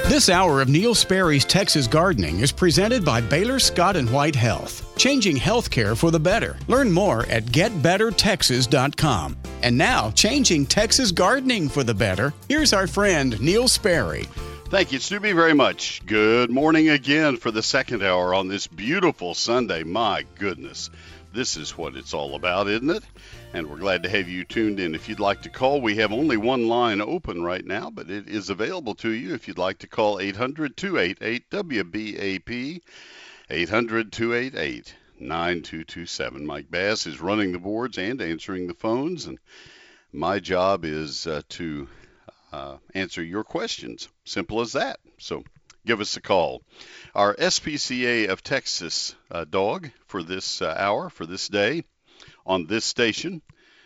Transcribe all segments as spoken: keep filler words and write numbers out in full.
This hour of Neil Sperry's Texas Gardening is presented by Baylor Scott and White Health. Changing healthcare for the better. Learn more at get better texas dot com. And now, changing Texas gardening for the better, here's our friend Neil Sperry. Thank you, Stu B, very much. Good morning again for the second hour on this beautiful Sunday. My goodness, this is what it's all about, isn't it? And we're glad to have you tuned in. If you'd like to call, we have only one line open right now, but it is available to you if you'd like to call eight hundred, two eight eight, W B A P, eight hundred, two eight eight, nine two two seven. Mike Bass is running the boards and answering the phones, and my job is uh, to uh, answer your questions. Simple as that. So give us a call. Our S P C A of Texas uh, dog for this uh, hour, for this day, on this station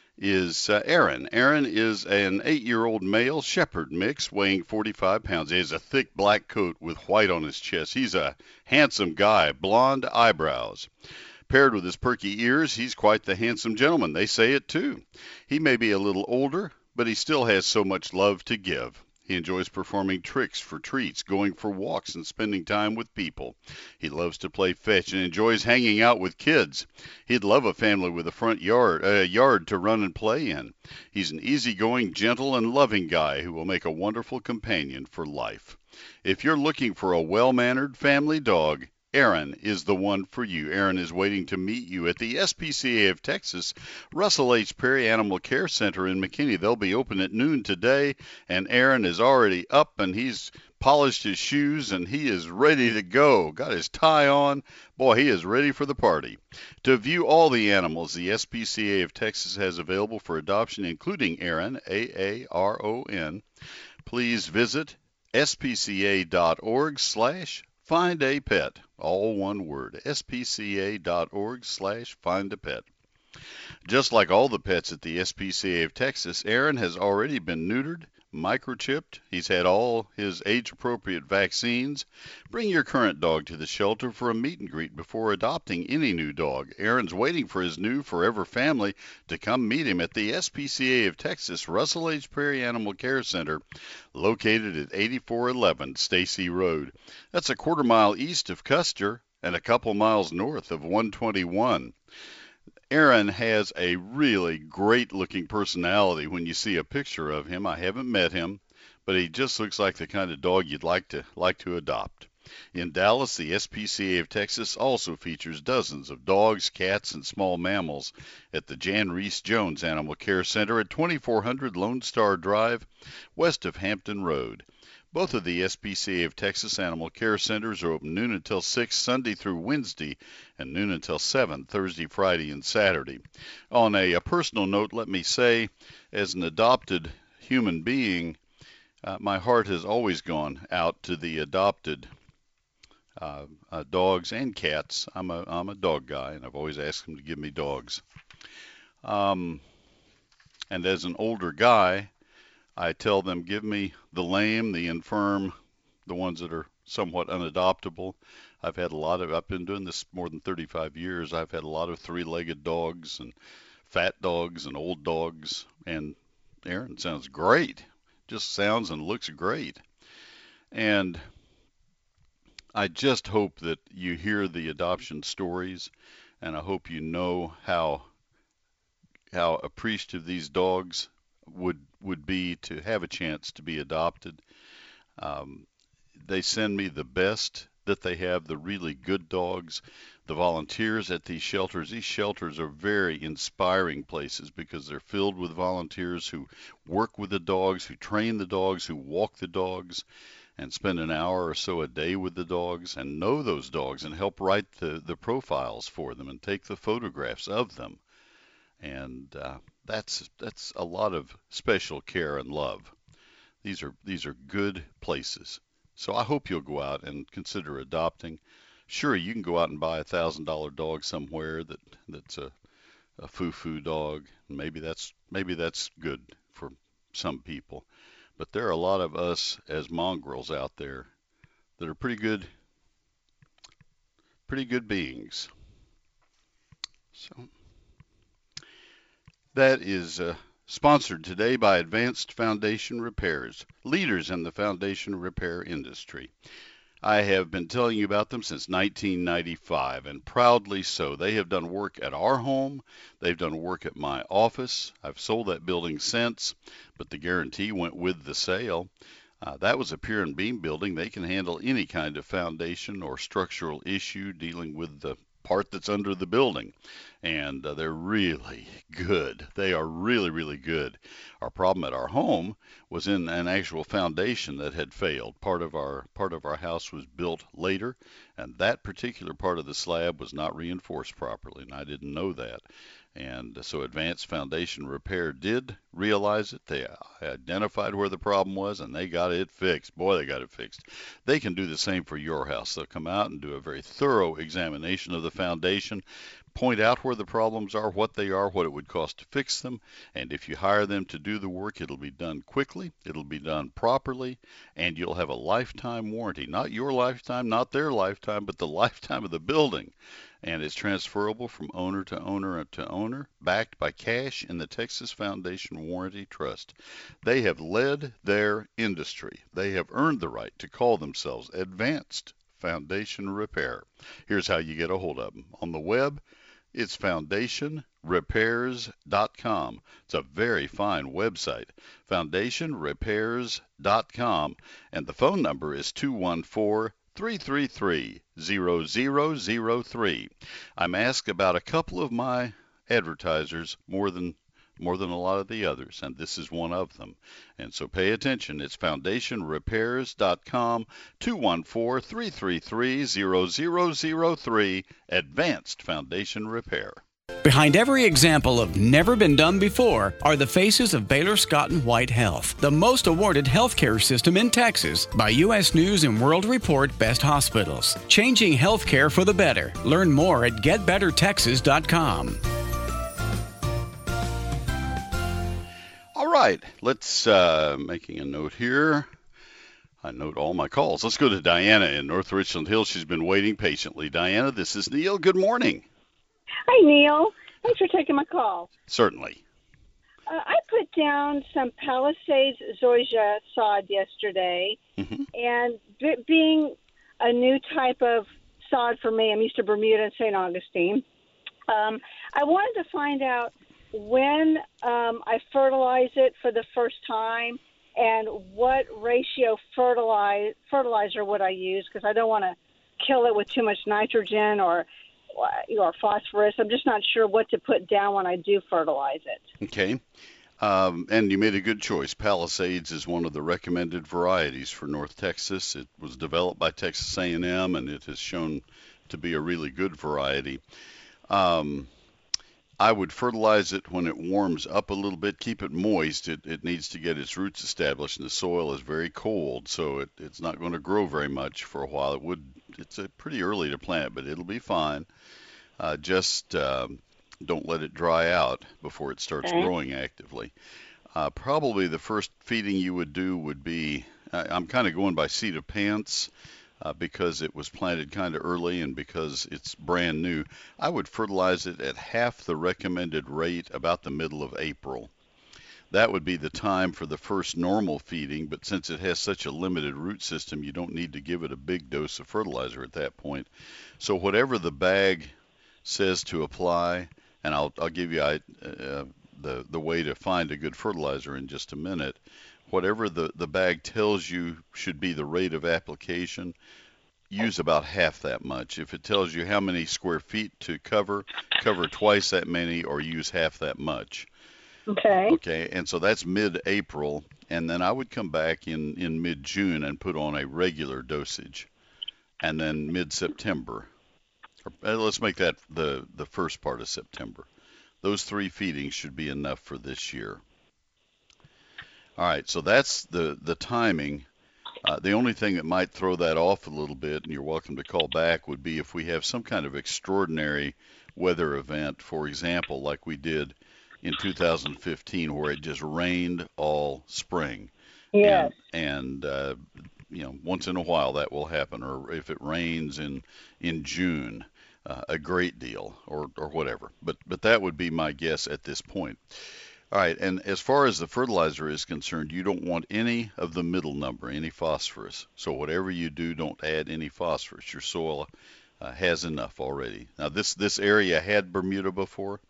is uh, Aaron. Aaron is an eight-year-old male shepherd mix weighing forty-five pounds. He has a thick black coat with white on his chest. He's a handsome guy, blonde eyebrows. Paired with his perky ears, he's quite the handsome gentleman. They say it too. He may be a little older, but he still has so much love to give. He enjoys performing tricks for treats, going for walks, and spending time with people. He loves to play fetch and enjoys hanging out with kids. He'd love a family with a front yard, a yard to run and play in. He's an easygoing, gentle, and loving guy who will make a wonderful companion for life. If you're looking for a well-mannered family dog, Aaron is the one for you. Aaron is waiting to meet you at the S P C A of Texas Russell H. Perry Animal Care Center in McKinney. They'll be open at noon today, and Aaron is already up, and he's polished his shoes, and he is ready to go. Got his tie on. Boy, he is ready for the party. To view all the animals the S P C A of Texas has available for adoption, including Aaron, A A R O N, please visit S P C A dot org slash find a pet. All one word, S P C A dot org slash find a pet. Just like all the pets at the S P C A of Texas, Aaron has already been neutered, microchipped. He's had all his age-appropriate vaccines. Bring your current dog to the shelter for a meet and greet before adopting any new dog. Aaron's waiting for his new forever family to come meet him at the S P C A of Texas Russell H. Perry Animal Care Center, located at eighty-four eleven Stacy Road. That's a quarter mile east of Custer and a couple miles north of one twenty-one. Aaron has a really great-looking personality when you see a picture of him. I haven't met him, but he just looks like the kind of dog you'd like to like to adopt. In Dallas, the S P C A of Texas also features dozens of dogs, cats, and small mammals at the Jan Reese Jones Animal Care Center at twenty-four hundred Lone Star Drive, west of Hampton Road. Both of the S P C A of Texas Animal Care Centers are open noon until six Sunday through Wednesday and noon until seven Thursday, Friday, and Saturday. On a, a personal note, let me say, as an adopted human being, uh, my heart has always gone out to the adopted uh, uh, dogs and cats. I'm a, I'm a dog guy, and I've always asked them to give me dogs. Um, and as an older guy, I tell them, give me the lame, the infirm, the ones that are somewhat unadoptable. I've had a lot of, I've been doing this more than thirty-five years. I've had a lot of three-legged dogs and fat dogs and old dogs. And Aaron sounds great. Just sounds and looks great. And I just hope that you hear the adoption stories, and I hope you know how, how appreciative these dogs would would be to have a chance to be adopted. Um, they send me the best that they have, the really good dogs. The volunteers at these shelters, these shelters are very inspiring places because they're filled with volunteers who work with the dogs, who train the dogs, who walk the dogs, and spend an hour or so a day with the dogs and know those dogs and help write the, the profiles for them and take the photographs of them. And uh, that's that's a lot of special care and love. These are these are good places. So I hope you'll go out and consider adopting. Sure, you can go out and buy a thousand dollar dog somewhere that that's a, a foo-foo dog. Maybe that's maybe that's good for some people, but there are a lot of us as mongrels out there that are pretty good, pretty good beings. So. That is uh, Sponsored today by Advanced Foundation Repairs, leaders in the foundation repair industry. I have been telling you about them since nineteen ninety-five, and proudly so. They have done work at our home. They've done work at my office. I've sold that building since, but the guarantee went with the sale. Uh, that was a pier and beam building. They can handle any kind of foundation or structural issue dealing with the part that's under the building. And uh, they're really good. They are really, really good. Our problem at our home was in an actual foundation that had failed. Part of our part of our house was built later, and that particular part of the slab was not reinforced properly, and I didn't know that. And so Advanced Foundation Repair did realize it. They identified where the problem was, and they got it fixed. Boy, they got it fixed. They can do the same for your house. They'll come out and do a very thorough examination of the foundation, point out where the problems are, what they are, what it would cost to fix them, and if you hire them to do the work, it'll be done quickly, it'll be done properly, and you'll have a lifetime warranty. Not your lifetime, not their lifetime, but the lifetime of the building. And it's transferable from owner to owner to owner, backed by cash in the Texas Foundation Warranty Trust. They have led their industry. They have earned the right to call themselves Advanced Foundation Repair. Here's how you get a hold of them. On the web, it's foundation repairs dot com. It's a very fine website, foundation repairs dot com. And the phone number is two one four, three three three, zero zero zero three. I'm asked about a couple of my advertisers more than more than a lot of the others, and this is one of them. And so pay attention. It's foundation repairs dot com, two one four, three three three, zero zero zero three, Advanced Foundation Repair. Behind every example of never been done before are the faces of Baylor Scott and White Health, the most awarded healthcare system in Texas by U S News and World Report Best Hospitals. Changing healthcare for the better. Learn more at get better texas dot com. All right, let's, uh, making a note here. I note all my calls. Let's go to Diana in North Richland Hills. She's been waiting patiently. Diana, this is Neil. Good morning. Hi, Neil. Thanks for taking my call. Certainly. Uh, I put down some Palisades zoysia sod yesterday, mm-hmm. and b- being a new type of sod for me, I'm used to Bermuda and Saint Augustine. Um, I wanted to find out when um, I fertilize it for the first time and what ratio fertilize, fertilizer would I use, because I don't want to kill it with too much nitrogen or or phosphorus. I'm just not sure what to put down when I do fertilize it. Okay. Um, and you made a good choice. Palisades is one of the recommended varieties for North Texas. It was developed by Texas A and M, and it has shown to be a really good variety. Um, I would fertilize it when it warms up a little bit. Keep it moist. It, it needs to get its roots established, and the soil is very cold, so it, it's not going to grow very much for a while. It would. It's a pretty early to plant, but it'll be fine. Uh, just um, don't let it dry out before it starts okay. growing actively. Uh, probably the first feeding you would do would be, I, I'm kind of going by seat of pants uh, because it was planted kind of early and because it's brand new. I would fertilize it at half the recommended rate about the middle of April. That would be the time for the first normal feeding, but since it has such a limited root system, you don't need to give it a big dose of fertilizer at that point. So whatever the bag says to apply, and I'll I'll give you uh, the the way to find a good fertilizer in just a minute. Whatever the, the bag tells you should be the rate of application, use about half that much. If it tells you how many square feet to cover, cover twice that many or use half that much. Okay. Okay, and so that's mid-April, and then I would come back in, in mid-June and put on a regular dosage, and then mid-September. Let's make that the, the first part of September. Those three feedings should be enough for this year. All right, so that's the, the timing. Uh, the only thing that might throw that off a little bit, and you're welcome to call back, would be if we have some kind of extraordinary weather event, for example, like we did in two thousand fifteen, where it just rained all spring. Yes. And, and uh, you know, once in a while that will happen, or if it rains in in June, uh, a great deal, or or whatever. But but that would be my guess at this point. All right, and as far as the fertilizer is concerned, you don't want any of the middle number, any phosphorus. So whatever you do, don't add any phosphorus. Your soil uh, has enough already. Now, this this area had Bermuda before?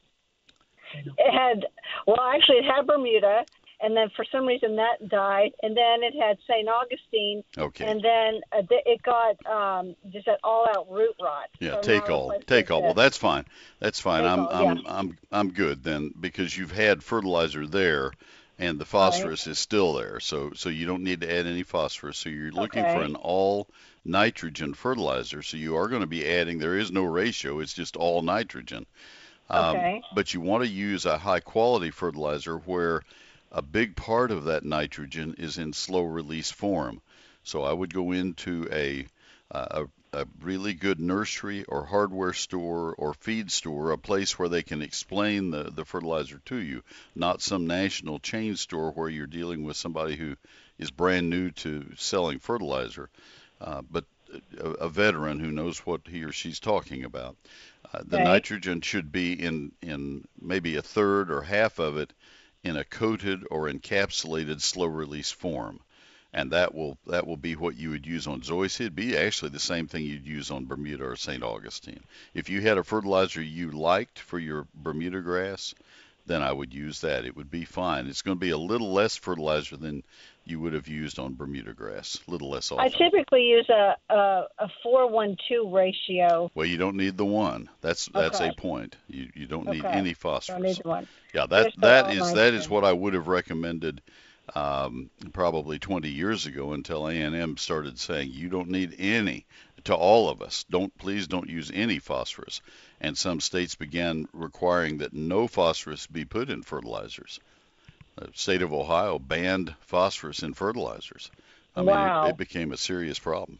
It had, well, actually, it had Bermuda, and then for some reason that died, and then it had Saint Augustine, Okay. and then uh, th- it got um, just that all-out root rot. Yeah, So take now all, it's take all. Well, this. that's fine. That's fine. Take I'm all, I'm yeah. I'm I'm good then because you've had fertilizer there, and the Right. phosphorus is still there. So so you don't need to add any phosphorus. So you're looking for Okay. an all nitrogen fertilizer. So you are going to be adding. There is no ratio. It's just all nitrogen. Um, Okay. but you want to use a high quality fertilizer where a big part of that nitrogen is in slow release form. So I would go into a, a, a really good nursery or hardware store or feed store, a place where they can explain the, the fertilizer to you, not some national chain store where you're dealing with somebody who is brand new to selling fertilizer, uh, but a, a veteran who knows what he or she's talking about. Uh, the Okay. nitrogen should be in, in maybe a third or half of it in a coated or encapsulated slow release form. And that will that will be what you would use on Zoysia. It'd be actually the same thing you'd use on Bermuda or Saint Augustine. If you had a fertilizer you liked for your Bermuda grass, then I would use that. It would be fine. It's going to be a little less fertilizer than you would have used on Bermuda grass, a little less I often. typically use a a, a four one two ratio. Well, you don't need the one. That's that's Okay. a point. You you don't need Okay. any Don't phosphorus. need one. Yeah, that Just the that all is that is nitrogen. what I would have recommended um, probably twenty years ago until A and M started saying you don't need any. To all of us, don't please don't use any phosphorus. And some states began requiring that no phosphorus be put in fertilizers. The state of Ohio banned phosphorus in fertilizers. I mean, it, Wow. it became a serious problem.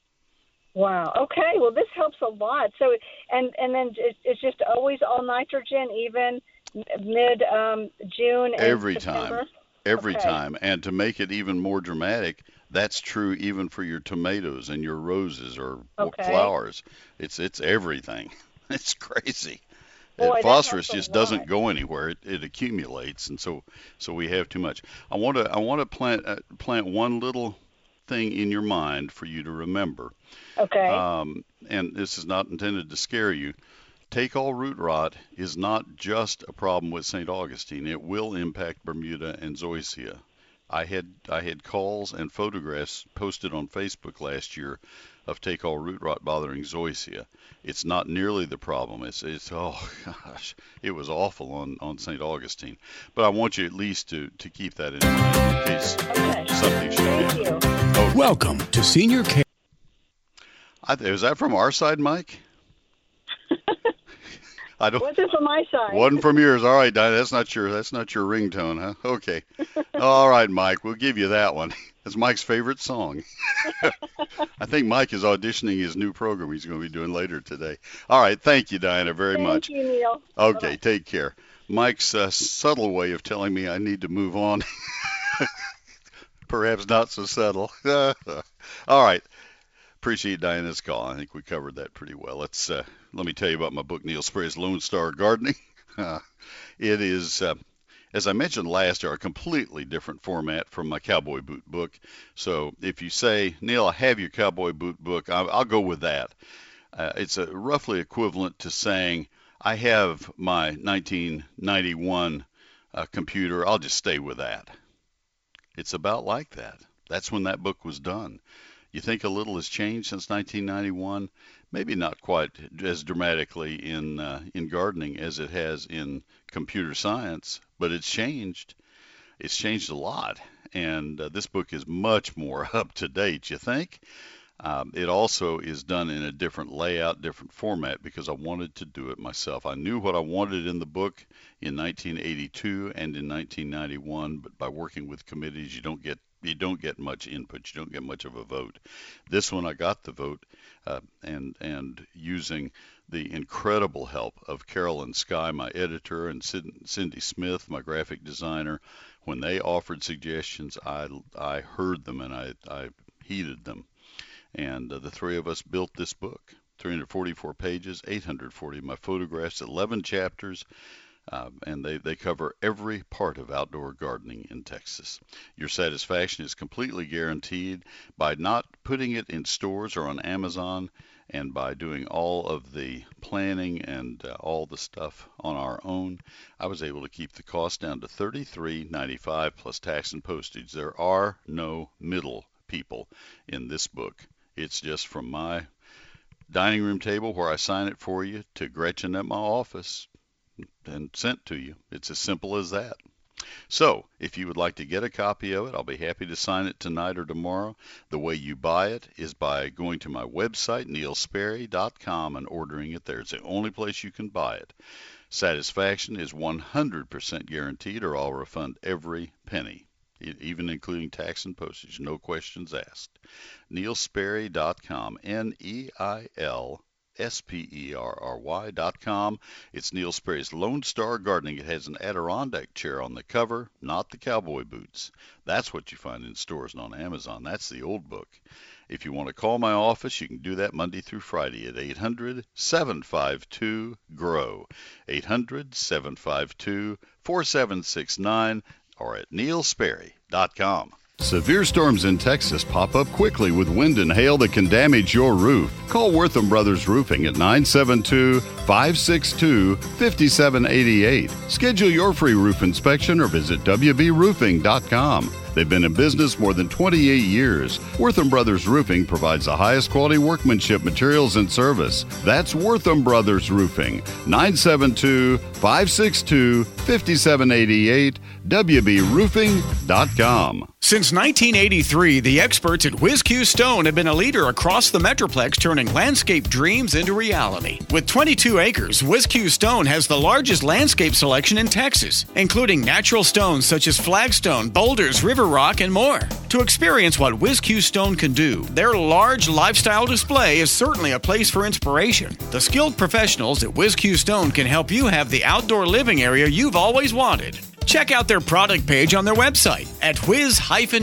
Wow. Okay. Well, this helps a lot. So, and and then it, it's just always all nitrogen, even mid um, June and Every September. time. Every Okay. time. And to make it even more dramatic, that's true even for your tomatoes and your roses or Okay. flowers. It's it's everything. It's crazy. Boy, Uh, that phosphorus helps a just doesn't lot. go anywhere. It, it accumulates, and so so we have too much. I want to I want to plant uh, plant one little thing in your mind for you to remember. Okay. Um, and this is not intended to scare you. Take all root rot is not just a problem with Saint Augustine. It will impact Bermuda and Zoysia. I had I had calls and photographs posted on Facebook last year of take all root rot bothering Zoysia. It's not nearly the problem. It's it's oh gosh, it was awful on on Saint Augustine. But I want you at least to to keep that in mind in case Okay. something should Thank happen. you. Okay. Welcome to Senior Care. I, is that from our side, Mike? I don't. What's it from my side? Wasn't from yours. All right, Dinah, that's not your that's not your ringtone, huh? Okay. All right, Mike, we'll give you that one. That's Mike's favorite song. I think Mike is auditioning his new program he's going to be doing later today. All right, thank you, Diana, very Thank much. you, Neil. Okay, Bye-bye. take care. Mike's uh, subtle way of telling me I need to move on. Perhaps not so subtle. All right. Appreciate Diana's call. I think we covered that pretty well. Let's uh, let me tell you about my book, Neil Sperry's Lone Star Gardening. Uh, it is, uh, as I mentioned last year, a completely different format from my cowboy boot book. So if you say, Neil, I have your cowboy boot book, I'll, I'll go with that. Uh, it's a roughly equivalent to saying, I have my nineteen ninety-one uh, computer. I'll just stay with that. It's about like that. That's when that book was done. You think a little has changed since nineteen ninety-one? Maybe not quite as dramatically in uh, in gardening as it has in computer science, but it's changed. It's changed a lot, and uh, this book is much more up to date, you think? Um, it also is done in a different layout, different format, because I wanted to do it myself. I knew what I wanted in the book in nineteen eighty-two and in nineteen ninety-one, but by working with committees, you don't get you don't get much input. You don't get much of a vote. This one, I got the vote, uh, and and using the incredible help of Carolyn Sky, my editor, and Cindy Smith, my graphic designer. When they offered suggestions, I I heard them and I I heeded them. And uh, the three of us built this book, three hundred forty-four pages, eight hundred forty of my photographs, eleven chapters, Um, and they, they cover every part of outdoor gardening in Texas. Your satisfaction is completely guaranteed by not putting it in stores or on Amazon, and by doing all of the planning and uh, all the stuff on our own. I was able to keep the cost down to thirty-three ninety-five plus tax and postage. There are no middle people in this book. It's just from my dining room table where I sign it for you to Gretchen at my office and sent to you. It's as simple as that. So, if you would like to get a copy of it, I'll be happy to sign it tonight or tomorrow. The way you buy it is by going to my website, neil sperry dot com, and ordering it there. It's the only place you can buy it. Satisfaction is one hundred percent guaranteed, or I'll refund every penny, even including tax and postage. No questions asked. neil sperry dot com, N E I L S P E R R Y dot com. It's Neil Sperry's Lone Star Gardening. It has an Adirondack chair on the cover, not the cowboy boots. That's what you find in stores and on Amazon. That's the old book. If you want to call my office, you can do that Monday through Friday at eight hundred, seven five two, G R O W. eight hundred, seven five two, four seven six nine or at neil sperry dot com. Severe storms in Texas pop up quickly with wind and hail that can damage your roof. Call Wortham Brothers Roofing at nine seven two, five six two, five seven eight eight. Schedule your free roof inspection or visit w b roofing dot com. They've been in business more than twenty-eight years. Wortham Brothers Roofing provides the highest quality workmanship, materials, and service. That's Wortham Brothers Roofing. nine seven two, five six two, five seven eight eight. w b roofing dot com. Since nineteen eighty-three, the experts at Whiz Q Stone have been a leader across the Metroplex, turning landscape dreams into reality. With twenty-two acres, Whiz Q Stone has the largest landscape selection in Texas, including natural stones such as flagstone, boulders, river rock, and more. To experience what Whiz Q Stone can do, their large lifestyle display is certainly a place for inspiration. The skilled professionals at Whiz Q Stone can help you have the outdoor living area you've always wanted. Check out their product page on their website at whiz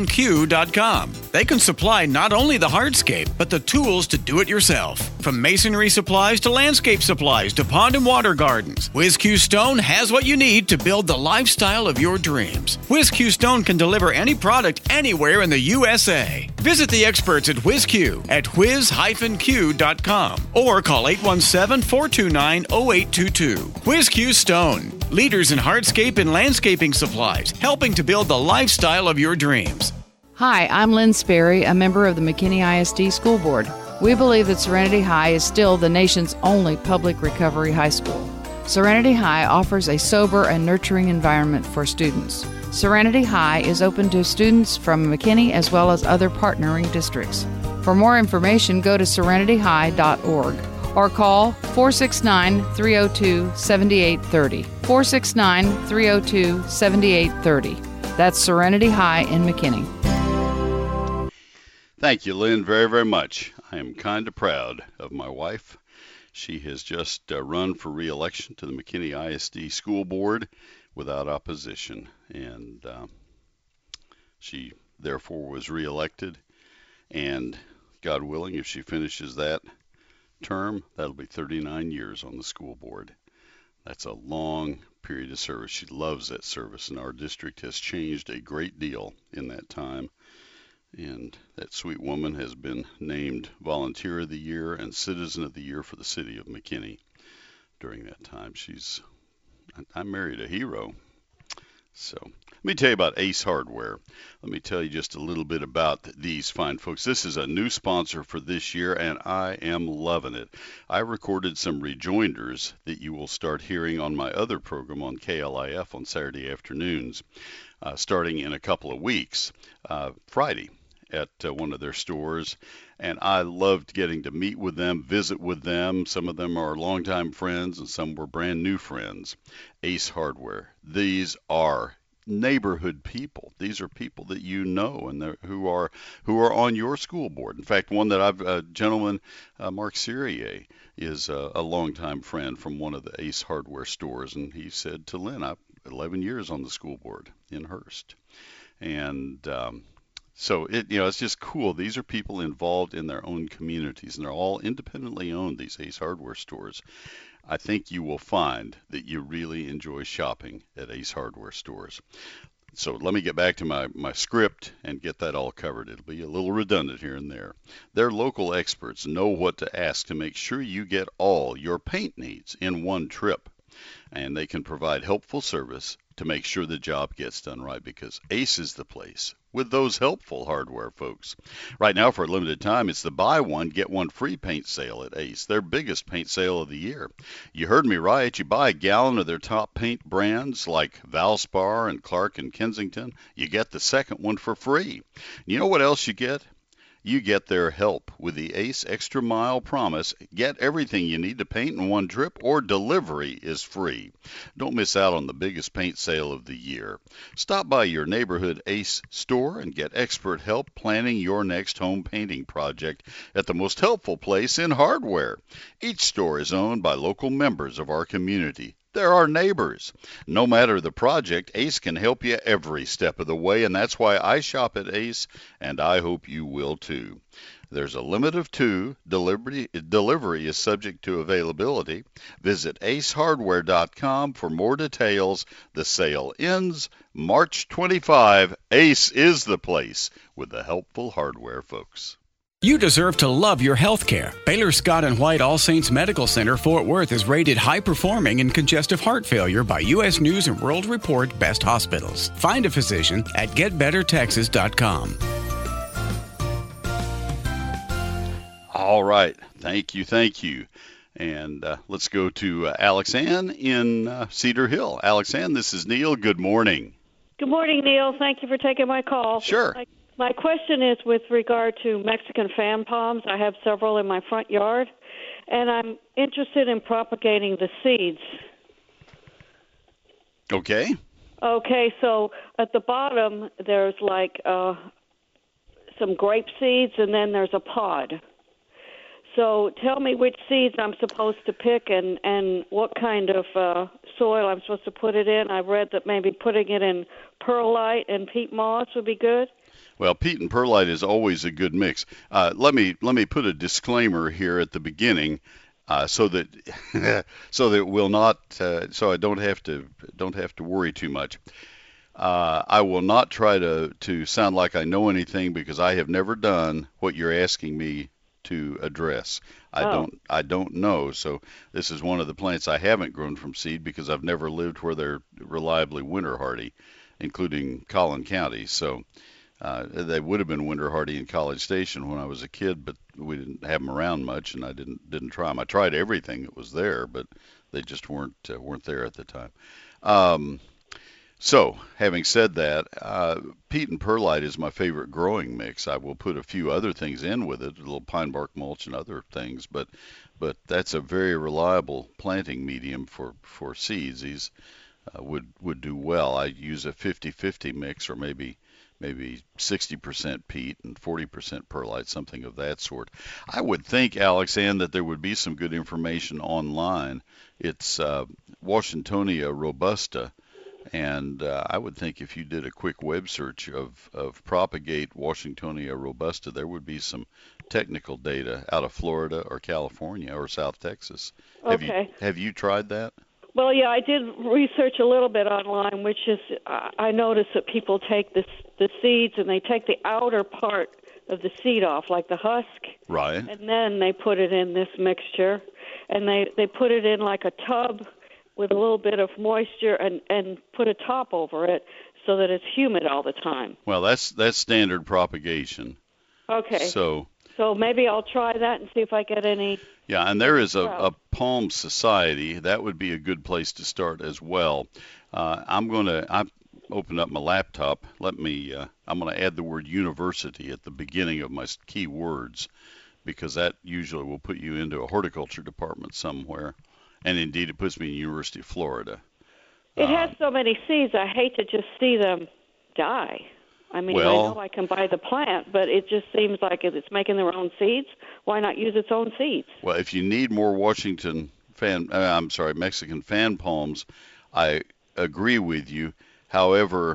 q dot com. They can supply not only the hardscape, but the tools to do it yourself. From masonry supplies to landscape supplies to pond and water gardens, Whiz Q Stone has what you need to build the lifestyle of your dreams. Whiz Q Stone can deliver any product anywhere in the U S A. Visit the experts at Whiz Q at whiz q dot com or call eight one seven, four two nine, zero eight two two. Whiz Q Stone, leaders in hardscape and landscaping supplies, helping to build the lifestyle of your dreams. Hi, I'm Lynn Sperry, a member of the McKinney I S D School Board. We believe that Serenity High is still the nation's only public recovery high school. Serenity High offers a sober and nurturing environment for students. Serenity High is open to students from McKinney as well as other partnering districts. For more information, go to serenity high dot org or call four six nine, three oh two, seven eight three oh, four six nine, three oh two, seven eight three oh. That's Serenity High in McKinney. Thank you, Lynn, very, very much. I am kind of proud of my wife. She has just uh, run for re-election to the McKinney I S D School Board without opposition, and uh, she therefore was re-elected, and God willing, if she finishes that term, that'll be thirty-nine years on the school board. That's a long period of service. She loves that service, and our district has changed a great deal in that time. And that sweet woman has been named Volunteer of the Year and Citizen of the Year for the city of McKinney during that time. She's, I married a hero. So let me tell you about Ace Hardware. Let me tell you just a little bit about these fine folks. This is a new sponsor for this year, and I am loving it. I recorded some rejoinders that you will start hearing on my other program on K L I F on Saturday afternoons, uh, starting in a couple of weeks, uh, Friday, at uh, one of their stores, and I loved getting to meet with them, visit with them. Some of them are longtime friends, and some were brand new friends. Ace Hardware. These are neighborhood people. These are people that you know and who are who are on your school board. In fact, one that I've, a gentleman, uh, Mark Syrier, is a, a longtime friend from one of the Ace Hardware stores, and he said to Lynn, I've eleven years on the school board in Hearst, and um, So it, you know, it's just cool. These are people involved in their own communities, and they're all independently owned, these Ace Hardware stores. I think you will find that you really enjoy shopping at Ace Hardware stores. So let me get back to my, my script and get that all covered. It'll be a little redundant here and there. Their local experts know what to ask to make sure you get all your paint needs in one trip. And they can provide helpful service to make sure the job gets done right, because Ace is the place with those helpful hardware folks. Right now, for a limited time, it's the buy one, get one free paint sale at Ace, their biggest paint sale of the year. You heard me right. You buy a gallon of their top paint brands like Valspar and Clark and Kensington, you get the second one for free. You know what else you get? You get their help with the Ace Extra Mile Promise. Get everything you need to paint in one trip, or delivery is free. Don't miss out on the biggest paint sale of the year. Stop by your neighborhood Ace store and get expert help planning your next home painting project at the most helpful place in hardware. Each store is owned by local members of our community. They're our neighbors. No matter the project, Ace can help you every step of the way, and that's why I shop at Ace, and I hope you will too. There's a limit of two. Delivery, delivery is subject to availability. Visit ace hardware dot com for more details. The sale ends March twenty-fifth. Ace is the place with the helpful hardware folks. You deserve to love your health care. Baylor Scott and White All Saints Medical Center Fort Worth is rated high performing in congestive heart failure by U S News and World Report Best Hospitals. Find a physician at get better texas dot com. All right. Thank you. Thank you. And uh, let's go to uh, Alex Ann in uh, Cedar Hill. Alex Ann, this is Neil. Good morning. Good morning, Neil. Thank you for taking my call. Sure. My, my question is with regard to Mexican fan palms. I have several in my front yard, and I'm interested in propagating the seeds. Okay. Okay, so at the bottom there's like uh, some grape seeds, and then there's a pod. So tell me which seeds I'm supposed to pick and, and what kind of uh, soil I'm supposed to put it in. I read that maybe putting it in perlite and peat moss would be good. Well, peat and perlite is always a good mix. Uh, let me let me put a disclaimer here at the beginning, uh, so that so that we'll not uh, so I don't have to don't have to worry too much. Uh, I will not try to to sound like I know anything, because I have never done what you're asking me to address. I oh. don't I don't know. So this is one of the plants I haven't grown from seed, because I've never lived where they're reliably winter hardy, including Collin County. So uh, they would have been winter hardy in College Station when I was a kid, but we didn't have them around much, and I didn't didn't try them. I tried everything that was there, but they just weren't uh, weren't there at the time. Um, So, having said that, uh, peat and perlite is my favorite growing mix. I will put a few other things in with it, a little pine bark mulch and other things, but but that's a very reliable planting medium for, for seeds. These uh, would would do well. I use a fifty-fifty mix, or maybe maybe sixty percent peat and forty percent perlite, something of that sort. I would think, Alex Ann, that there would be some good information online. It's uh, Washingtonia robusta. And uh, I would think if you did a quick web search of, of propagate Washingtonia robusta, there would be some technical data out of Florida or California or South Texas. Have Okay. you have you tried that? Well, yeah, I did research a little bit online, which is I I noticed that people take this, the seeds and they take the outer part of the seed off, like the husk, Right. and then they put it in this mixture, and they, they put it in like a tub with a little bit of moisture and, and put a top over it so that it's humid all the time. Well, that's that's standard propagation. Okay. So So maybe I'll try that and see if I get any. yeah, and there is a, Wow. a Palm Society. That would be a good place to start as well. Uh, I'm going to I opened up my laptop. Let me. Uh, I'm going to add the word university at the beginning of my key words, because that usually will put you into a horticulture department somewhere. And indeed, it puts me in University of Florida. It Uh, has so many seeds. I hate to just see them die. I mean, Well- I know I can buy the plant, but it just seems like if it's making their own seeds, why not use its own seeds? Well, if you need more Washington fan, uh, I'm sorry, Mexican fan palms, I agree with you. However,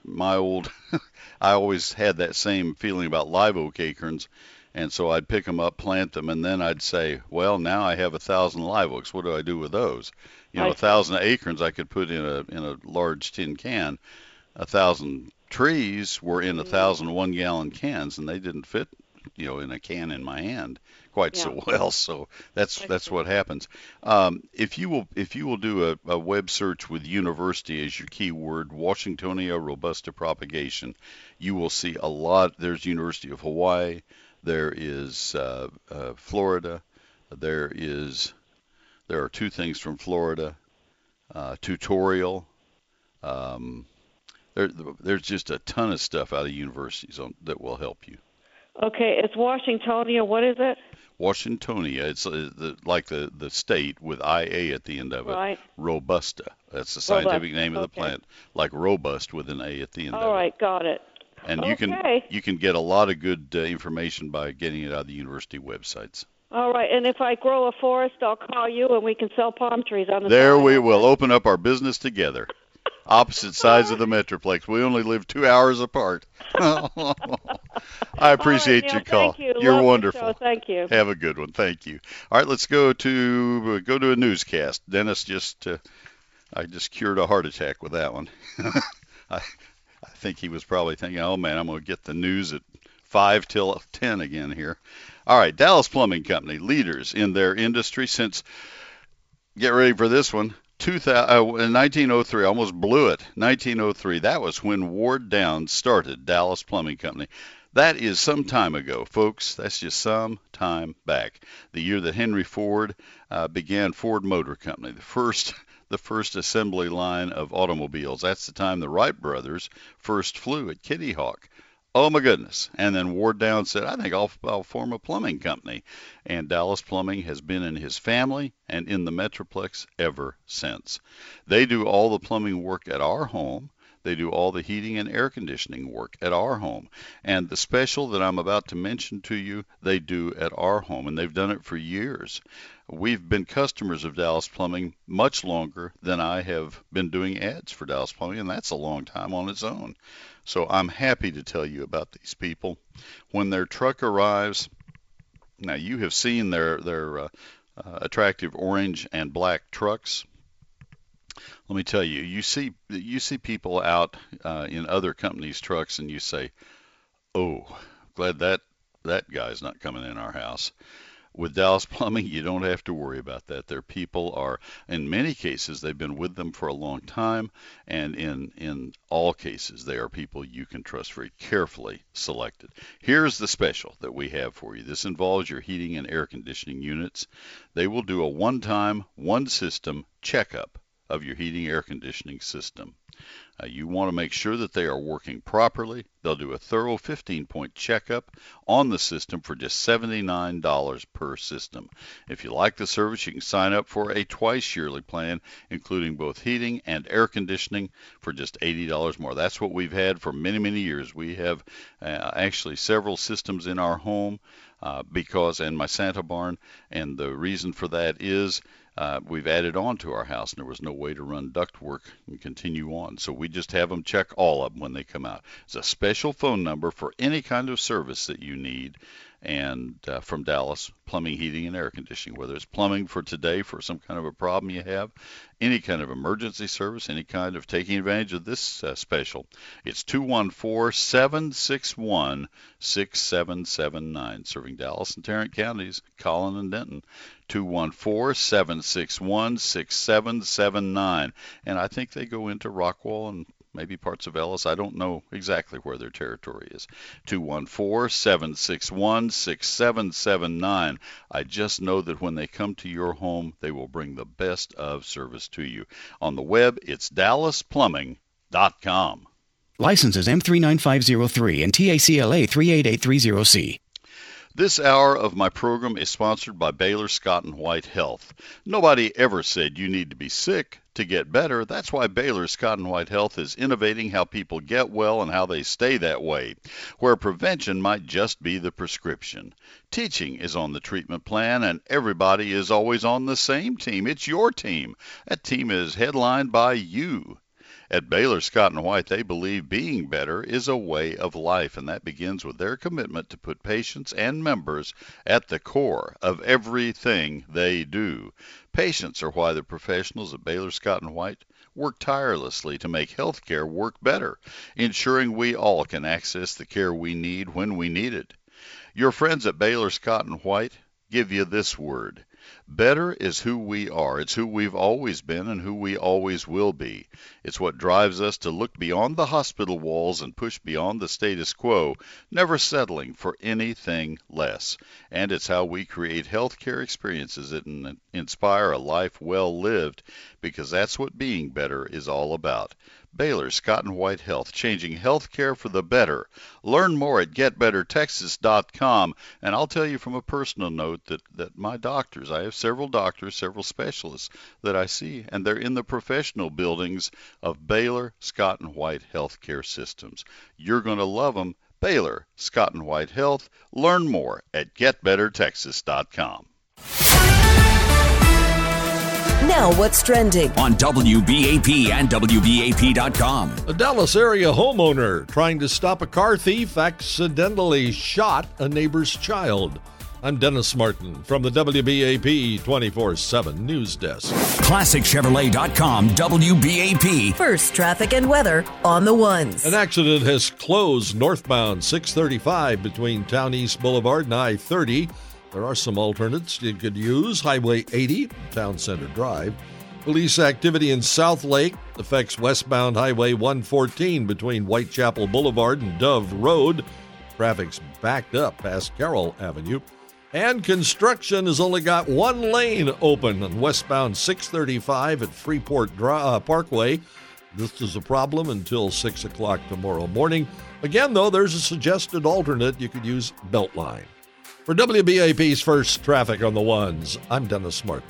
my old, I always had that same feeling about live oak acorns. And so I'd pick them up, plant them, and then I'd say, well, now I have a thousand live oaks. What do I do with those? You know, I a thousand acorns I could put in a in a large tin can. A thousand trees were in a thousand one gallon cans, and they didn't fit, you know, in a can in my hand quite Yeah. so well. So that's I that's see. what happens. Um, if you will if you will do a, a web search with university as your keyword, Washingtonia robusta propagation, you will see a lot. There's University of Hawaii. There is uh, uh, Florida. There is there are two things from Florida. Uh, tutorial. Um, there, there's just a ton of stuff out of universities on, that will help you. Okay, it's Washingtonia. What is it? Washingtonia. It's uh, the, like the, the state with I A at the end of it. Right. Robusta. That's the scientific Robusta, name of the okay. plant. Like robust with an A at the end All of it. right, got it. And you can Okay. you can get a lot of good uh, information by getting it out of the university websites. All right, and if I grow a forest, I'll call you, and we can sell palm trees on the There side. we will open up our business together. Opposite sides of the Metroplex. We only live two hours apart. I appreciate All right, your Neil, call. Thank you. You're Love the wonderful. show. Thank you. Have a good one. Thank you. All right, let's go to go to a newscast. Dennis just uh, I just cured a heart attack with that one. I I think he was probably thinking, "Oh man, I'm going to get the news at five till ten again here." All right, Dallas Plumbing Company, leaders in their industry since, get ready for this one, two thousand, uh, nineteen oh three, almost blew it. nineteen oh three, that was when Ward Downs started Dallas Plumbing Company. That is some time ago, folks. That's just some time back. The year that Henry Ford uh, began Ford Motor Company, the first the first assembly line of automobiles. That's the time the Wright brothers first flew at Kitty Hawk. Oh my goodness. And then Ward Downs said, I think I'll, I'll form a plumbing company. And Dallas Plumbing has been in his family and in the Metroplex ever since. They do all the plumbing work at our home. They do all the heating and air conditioning work at our home. And the special that I'm about to mention to you, they do at our home. And they've done it for years. We've been customers of Dallas Plumbing much longer than I have been doing ads for Dallas Plumbing, and that's a long time on its own. So I'm happy to tell you about these people. When their truck arrives, now you have seen their, their uh, uh, attractive orange and black trucks. Let me tell you, you see you see people out uh, in other companies' trucks, and you say, "Oh, glad that that guy's not coming in our house." With Dallas Plumbing, you don't have to worry about that. Their people are, in many cases, they've been with them for a long time, and in in all cases, they are people you can trust, very carefully selected. Here's the special that we have for you. This involves your heating and air conditioning units. They will do a one-time, one-system checkup of your heating air conditioning system. Uh, you want to make sure that they are working properly. They'll do a thorough fifteen-point checkup on the system for just seventy-nine dollars per system. If you like the service, you can sign up for a twice-yearly plan, including both heating and air conditioning, for just eighty dollars more. That's what we've had for many, many years. We have uh, actually several systems in our home uh, because, and my Santa barn, and the reason for that is Uh, we've added on to our house, and there was no way to run ductwork and continue on. So we just have them check all of them when they come out. It's a special phone number for any kind of service that you need, and uh, from Dallas Plumbing, Heating, and Air Conditioning, whether it's plumbing for today for some kind of a problem you have, any kind of emergency service, any kind of taking advantage of this uh, special. It's two one four, seven six one, six seven seven nine, serving Dallas and Tarrant counties, Collin and Denton. two one four, seven six one, six seven seven nine. And I think they go into Rockwall and maybe parts of Ellis. I don't know exactly where their territory is. two one four, seven six one, six seven seven nine. I just know that when they come to your home, they will bring the best of service to you. On the web, it's dallas plumbing dot com. Licenses M three nine five zero three and T A C L A three eight eight three zero C. This hour of my program is sponsored by Baylor Scott and White Health. Nobody ever said you need to be sick to get better. That's why Baylor Scott and White Health is innovating how people get well and how they stay that way, where prevention might just be the prescription. Teaching is on the treatment plan, and everybody is always on the same team. It's your team. That team is headlined by you. At Baylor Scott and White, they believe being better is a way of life, and that begins with their commitment to put patients and members at the core of everything they do. Patients are why the professionals at Baylor Scott and White work tirelessly to make healthcare work better, ensuring we all can access the care we need when we need it. Your friends at Baylor Scott and White give you this word. Better is who we are. It's who we've always been and who we always will be. It's what drives us to look beyond the hospital walls and push beyond the status quo, never settling for anything less. And it's how we create healthcare experiences that inspire a life well lived, because that's what being better is all about. Baylor Scott and White Health, changing healthcare for the better. Learn more at get better texas dot com. And I'll tell you from a personal note that, that my doctors, I have several doctors, several specialists that I see, and they're in the professional buildings of Baylor Scott and White Healthcare Systems. You're going to love them. Baylor Scott and White Health. Learn more at get better texas dot com. Now what's trending on W B A P and W B A P dot com. A Dallas area homeowner trying to stop a car thief accidentally shot a neighbor's child. I'm Dennis Martin from the W B A P twenty-four seven News Desk. Classic Chevrolet dot com, W B A P. First traffic and weather on the ones. An accident has closed northbound six thirty-five between Town East Boulevard and I thirty. There are some alternates you could use. Highway eighty, Town Center Drive. Police activity in South Lake affects westbound Highway one fourteen between Whitechapel Boulevard and Dove Road. Traffic's backed up past Carroll Avenue. And construction has only got one lane open on westbound six thirty-five at Freeport Dri- uh, Parkway. This is a problem until six o'clock tomorrow morning. Again, though, there's a suggested alternate. You could use Beltline. For W B A P's First Traffic on the Ones, I'm Dennis Martin.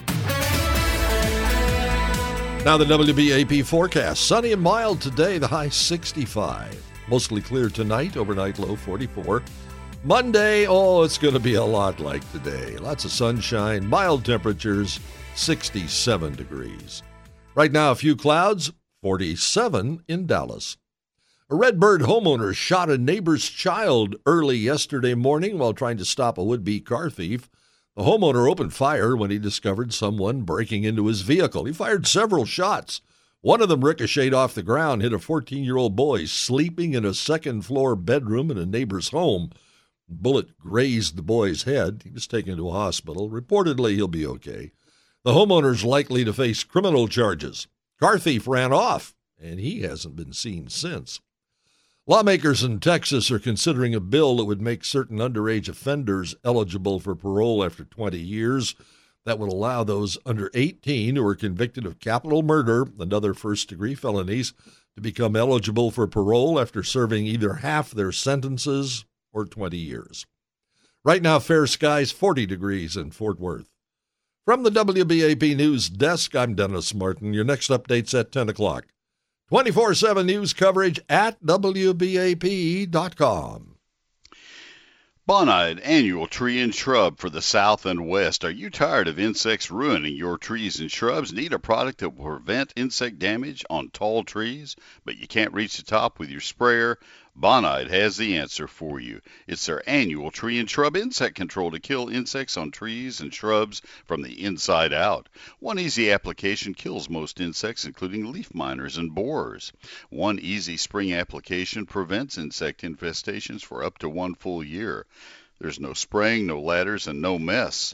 Now the W B A P forecast. Sunny and mild today, the high sixty-five. Mostly clear tonight, overnight low forty-four. Monday, oh, it's going to be a lot like today. Lots of sunshine, mild temperatures, sixty-seven degrees. Right now, a few clouds, forty-seven in Dallas. A Redbird homeowner shot a neighbor's child early yesterday morning while trying to stop a would-be car thief. The homeowner opened fire when he discovered someone breaking into his vehicle. He fired several shots. One of them ricocheted off the ground, hit a fourteen-year-old boy sleeping in a second-floor bedroom in a neighbor's home. The bullet grazed the boy's head. He was taken to a hospital. Reportedly, he'll be okay. The homeowner's likely to face criminal charges. Car thief ran off, and he hasn't been seen since. Lawmakers in Texas are considering a bill that would make certain underage offenders eligible for parole after twenty years. That would allow those under eighteen who are convicted of capital murder and other first-degree felonies to become eligible for parole after serving either half their sentences or twenty years. Right now, fair skies, forty degrees in Fort Worth. From the W B A P News Desk, I'm Dennis Martin. Your next update's at ten o'clock. twenty-four seven news coverage at W B A P dot com. Bonide annual tree and shrub for the South and West. Are you tired of insects ruining your trees and shrubs? Need a product that will prevent insect damage on tall trees, but you can't reach the top with your sprayer? Bonide has the answer for you. It's their annual tree and shrub insect control to kill insects on trees and shrubs from the inside out. One easy application kills most insects, including leaf miners and borers. One easy spring application prevents insect infestations for up to one full year. There's no spraying, no ladders, and no mess.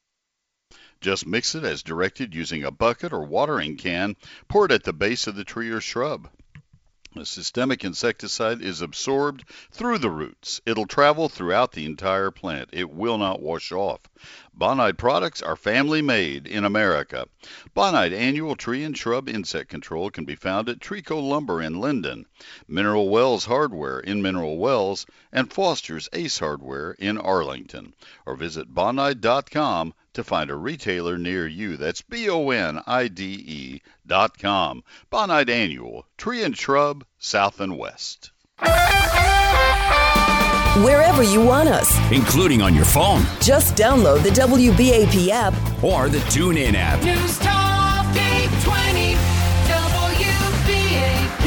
Just mix it as directed using a bucket or watering can. Pour it at the base of the tree or shrub. The systemic insecticide is absorbed through the roots. It'll travel throughout the entire plant. It will not wash off. Bonide products are family-made in America. Bonide Annual Tree and Shrub Insect Control can be found at Trico Lumber in Linden, Mineral Wells Hardware in Mineral Wells, and Foster's Ace Hardware in Arlington. Or visit bonide dot com to find a retailer near you. That's B O N I D E dot com. Bonide Annual, Tree and Shrub, South and West. Wherever you want us, including on your phone. Just download the W B A P app or the TuneIn app. News Talk eight twenty W B A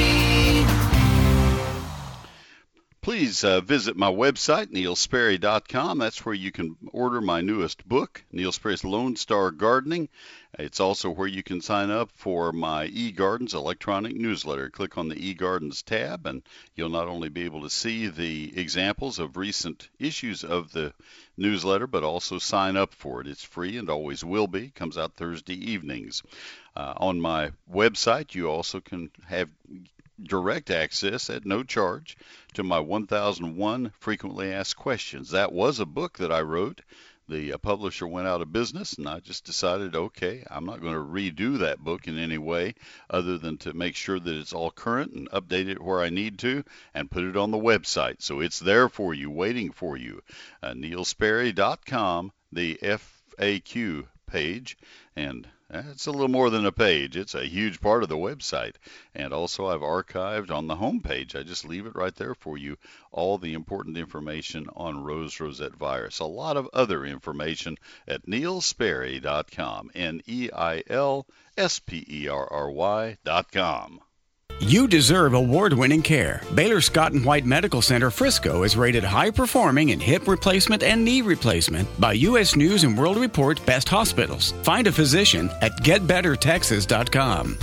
Please uh, visit my website, neil sperry dot com. That's where you can order my newest book, Neil Sperry's Lone Star Gardening. It's also where you can sign up for my eGardens electronic newsletter. Click on the eGardens tab, and you'll not only be able to see the examples of recent issues of the newsletter, but also sign up for it. It's free and always will be. It comes out Thursday evenings. Uh, on my website, you also can have direct access at no charge to my one thousand one frequently asked questions. That was a book that I wrote. The uh, publisher went out of business, and I just decided, okay, I'm not going to redo that book in any way other than to make sure that it's all current and update it where I need to and put it on the website. So it's there for you, waiting for you. Uh, neil sperry dot com, the F A Q page, and it's a little more than a page. It's a huge part of the website. And also I've archived on the home page. I just leave it right there for you, all the important information on rose rosette virus. A lot of other information at neil sperry dot com, N E I L S P E R R Y dot com. You deserve award-winning care. Baylor Scott and White Medical Center Frisco is rated high-performing in hip replacement and knee replacement by U S News and World Report Best Hospitals. Find a physician at get better texas dot com.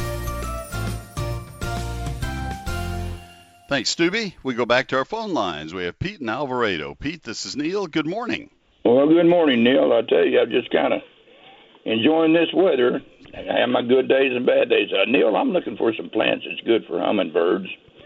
Thanks, Stubby. We go back to our phone lines. We have Pete and Alvarado. Pete, this is Neil. Good morning. Well, good morning, Neil. I tell you, I'm just kind of enjoying this weather. I have my good days and bad days. Uh, Neil, I'm looking for some plants that's good for hummingbirds.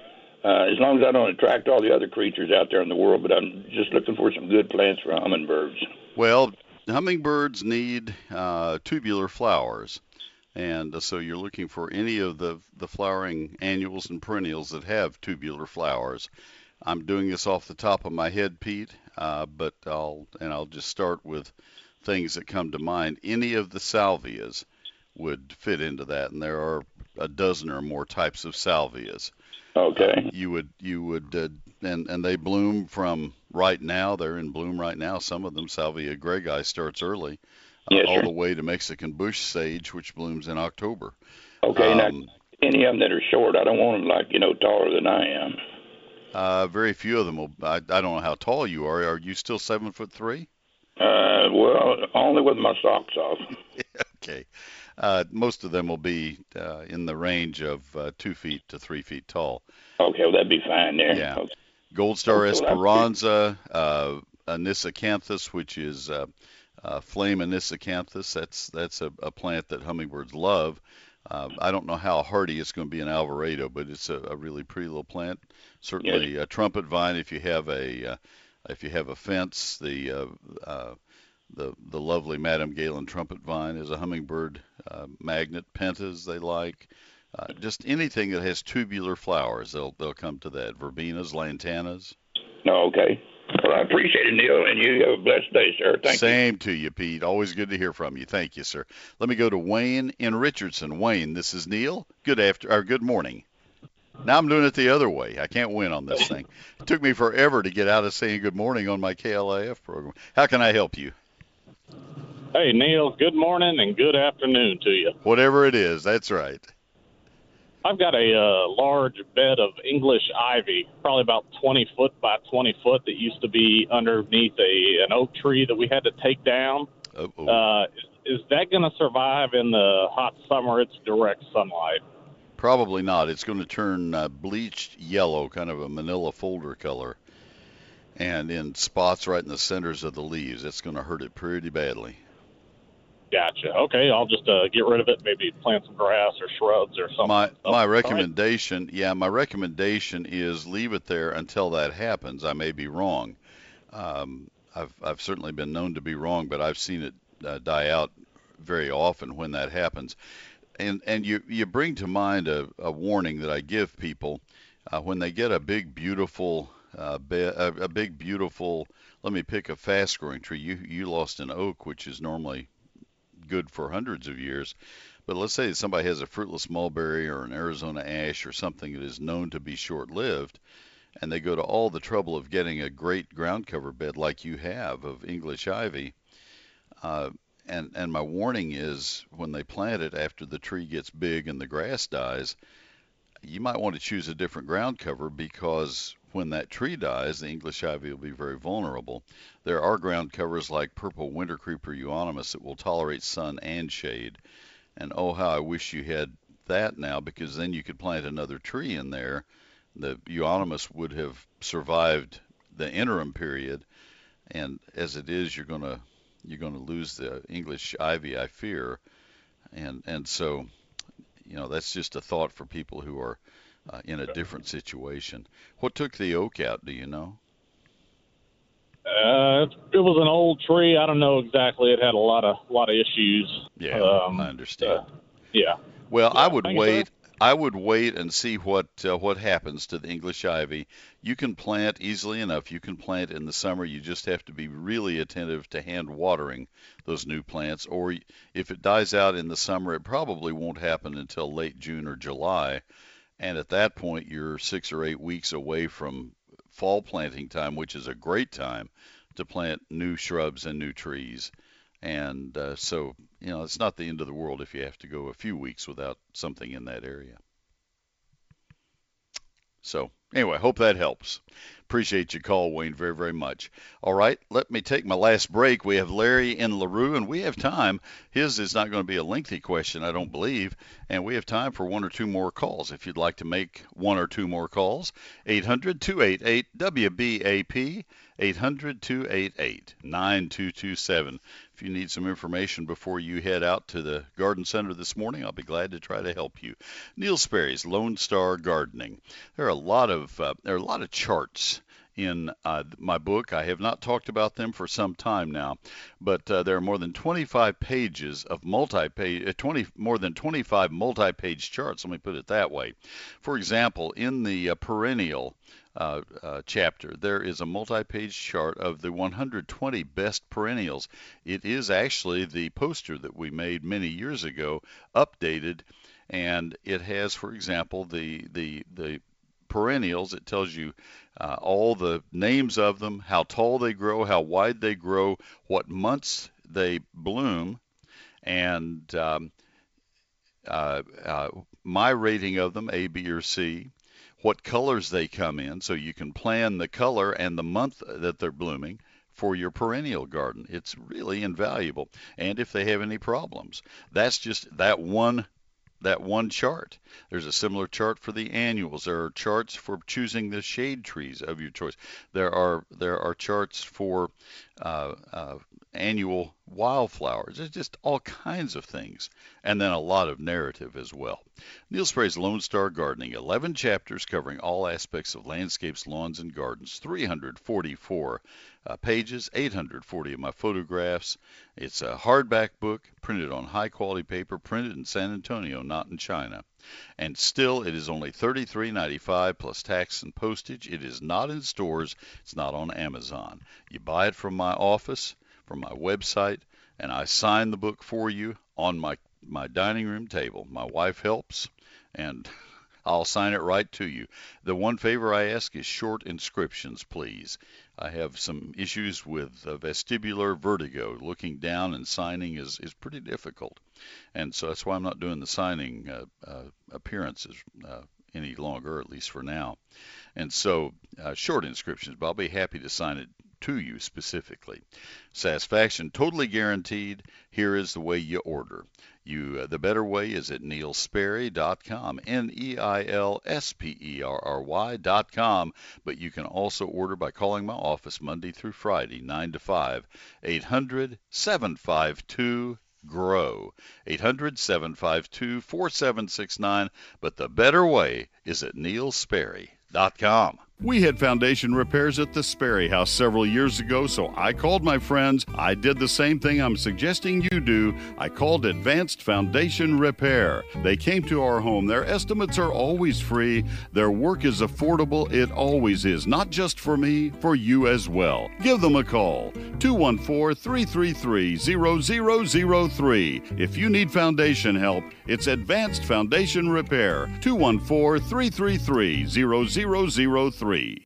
Uh, as long as I don't attract all the other creatures out there in the world, but I'm just looking for some good plants for hummingbirds. Well, hummingbirds need uh, tubular flowers. And so you're looking for any of the, the flowering annuals and perennials that have tubular flowers. I'm doing this off the top of my head, Pete, uh, but I'll and I'll just start with things that come to mind. Any of the salvias would fit into that, and there are a dozen or more types of salvias. Okay. Uh, you would you would uh, and and they bloom from right now. They're in bloom right now. Some of them, Salvia gregae, starts early. Uh, yes, all sir. the way to Mexican bush sage, which blooms in October. Okay, um, now, any of them that are short, I don't want them like, you know, taller than I am. Uh, very few of them will. I, I don't know how tall you are. Are you still seven foot three? Uh, well, only with my socks off. Okay. Uh, most of them will be uh, in the range of uh, two feet to three feet tall. Okay, well, that'd be fine there. Yeah. Okay. Gold Star Okay, Esperanza, uh, Anisacanthus, which is uh, uh, Flame Anisacanthus. That's that's a, a plant that hummingbirds love. Uh, I don't know how hardy it's going to be in Alvarado, but it's a, a really pretty little plant. Certainly Yes. a trumpet vine if you have a uh, if you have a fence. The uh, uh, the the lovely Madame Galen trumpet vine is a hummingbird uh, magnet. Pentas they like. Uh, just anything that has tubular flowers, they'll they'll come to that. Verbenas, lantanas. No, okay. Well, I appreciate it, Neil, and you have a blessed day, sir. Thank Same to you, Pete. Always good to hear from you. Thank you, sir. Let me go to Wayne in Richardson. Wayne, this is Neil. Good after or good morning. Now I'm doing it the other way. I can't win on this thing. It took me forever to get out of saying good morning on my K L A F program. How can I help you? Hey, Neil, good morning and good afternoon to you. Whatever it is, that's right. I've got a uh, large bed of English ivy, probably about twenty foot by twenty foot, that used to be underneath a an oak tree that we had to take down. Uh-oh. Uh, is, is that going to survive in the hot summer? It's direct sunlight. Probably not. It's going to turn uh, bleached yellow, kind of a manila folder color, and in spots right in the centers of the leaves. It's going to hurt it pretty badly. Gotcha. Okay, I'll just uh, get rid of it, maybe plant some grass or shrubs or something. My Oh, my all right. recommendation, yeah, my recommendation is leave it there until that happens. I may be wrong. Um, I've I've certainly been known to be wrong, but I've seen it uh, die out very often when that happens. And and you you bring to mind a, a warning that I give people uh, when they get a big beautiful uh, be, a, a big beautiful. Let me pick a fast growing tree. You you lost an oak, which is normally good for hundreds of years. But let's say somebody has a fruitless mulberry or an Arizona ash or something that is known to be short-lived, and they go to all the trouble of getting a great ground cover bed like you have of English ivy. Uh, and, and my warning is when they plant it after the tree gets big and the grass dies, you might want to choose a different ground cover, because when that tree dies, the English ivy will be very vulnerable. There are ground covers like purple winter creeper euonymus that will tolerate sun and shade. And oh, how I wish you had that now, because then you could plant another tree in there. The euonymus would have survived the interim period, and as it is, you're gonna you're gonna lose the English ivy, I fear. And and so, you know, that's just a thought for people who are uh, in a different situation. What took the oak out, do you know? Uh, it was an old tree. I don't know exactly. It had a lot of lot of issues. Yeah, um, I understand. Uh, yeah. Well, yeah, I would thank you, wait. sir. I would wait and see what uh, what happens to the English ivy. You can plant easily enough. You can plant in the summer. You just have to be really attentive to hand watering those new plants. Or if it dies out in the summer, it probably won't happen until late June or July. And at that point, you're six or eight weeks away from fall planting time, which is a great time to plant new shrubs and new trees. And uh, so, you know, it's not the end of the world if you have to go a few weeks without something in that area. So anyway, hope that helps. Appreciate your call, Wayne, very, very much. All right, let me take my last break. We have Larry in LaRue, and we have time. His is not going to be a lengthy question, I don't believe, and we have time for one or two more calls. If you'd like to make one or two more calls, eight hundred, two eight eight, W B A P, eight hundred, two eight eight, nine two two seven. If you need some information before you head out to the garden center this morning, I'll be glad to try to help you. Neil Sperry's Lone Star Gardening. There are a lot of uh, there are a lot of charts in uh, my book. I have not talked about them for some time now, but uh, there are more than twenty-five pages of multi-page, uh, twenty more than twenty-five multi-page charts. Let me put it that way. For example, in the uh, perennial Uh, uh, chapter, there is a multi-page chart of the one hundred twenty best perennials. It is actually the poster that we made many years ago, updated, and it has, for example, the the the perennials. It tells you uh, all the names of them, how tall they grow, how wide they grow, what months they bloom, and um, uh, uh, my rating of them, A, B, or C. What colors they come in, so you can plan the color and the month that they're blooming for your perennial garden. It's really invaluable. And if they have any problems, that's just that one that one chart. There's a similar chart for the annuals. There are charts for choosing the shade trees of your choice. There are there are charts for uh, uh, annual wildflowers. There's just all kinds of things, and then a lot of narrative as well. Neil Sperry's Lone Star Gardening, eleven chapters covering all aspects of landscapes, lawns, and gardens, three hundred forty-four uh, pages, eight hundred forty of my photographs. It's a hardback book printed on high-quality paper, printed in San Antonio, not in China. And still, it is only thirty-three ninety-five plus tax and postage. It is not in stores. It's not on Amazon. You buy it from my office, from my website, and I sign the book for you on my, my dining room table. My wife helps, and I'll sign it right to you. The one favor I ask is short inscriptions, please. I have some issues with uh, vestibular vertigo. Looking down and signing is, is pretty difficult. And so that's why I'm not doing the signing uh, uh, appearances uh, any longer, at least for now. And so uh, short inscriptions, but I'll be happy to sign it to you specifically. Satisfaction totally guaranteed. Here is the way you order. You, uh, the better way is at neil sperry dot com, N E I L S P E R R Y dot com, but you can also order by calling my office Monday through Friday, nine to five, eight hundred, seven five two, G R O W, eight hundred, seven five two, four seven six nine, but the better way is at neil sperry dot com. We had foundation repairs at the Sperry House several years ago, so I called my friends. I did the same thing I'm suggesting you do. I called Advanced Foundation Repair. They came to our home. Their estimates are always free. Their work is affordable. It always is, not just for me, for you as well. Give them a call, two one four, three three three, zero zero zero three. If you need foundation help, it's Advanced Foundation Repair, two one four, three three three, zero zero zero three.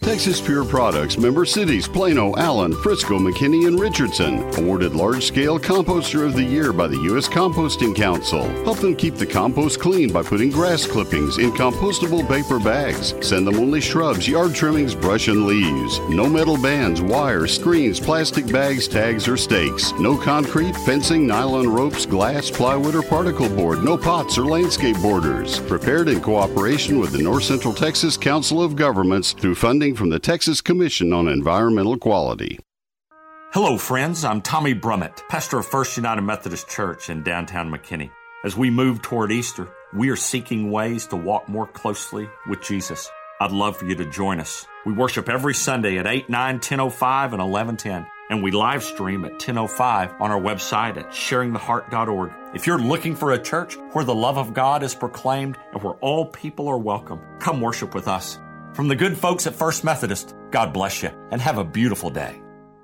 Texas Pure Products, member cities Plano, Allen, Frisco, McKinney, and Richardson. Awarded Large-Scale Composter of the Year by the U S Composting Council. Help them keep the compost clean by putting grass clippings in compostable paper bags. Send them only shrubs, yard trimmings, brush, and leaves. No metal bands, wires, screens, plastic bags, tags, or stakes. No concrete, fencing, nylon ropes, glass, plywood, or particle board. No pots or landscape borders. Prepared in cooperation with the North Central Texas Council of Governments through funding from the Texas Commission on Environmental Quality. Hello, friends. I'm Tommy Brummett, pastor of First United Methodist Church in downtown McKinney. As we move toward Easter, we are seeking ways to walk more closely with Jesus. I'd love for you to join us. We worship every Sunday at eight, nine, ten oh five, and eleven ten. And we live stream at ten oh five on our website at sharing the heart dot org. If you're looking for a church where the love of God is proclaimed and where all people are welcome, come worship with us. From the good folks at First Methodist, God bless you and have a beautiful day.